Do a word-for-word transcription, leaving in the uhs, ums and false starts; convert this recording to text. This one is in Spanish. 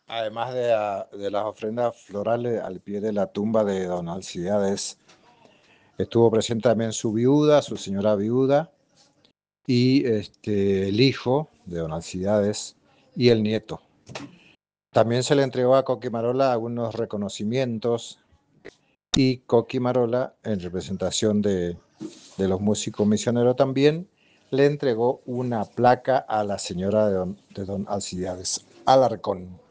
Además de, ah, de las ofrendas florales al pie de la tumba de don Alcibiades, estuvo presente también su viuda, su señora viuda, y este, el hijo de don Alcibiades y el nieto. También se le entregó a Coquimarola algunos reconocimientos y Coquimarola, en representación de, de los músicos misioneros también, le entregó una placa a la señora de don, de don Alcibiades Alarcón.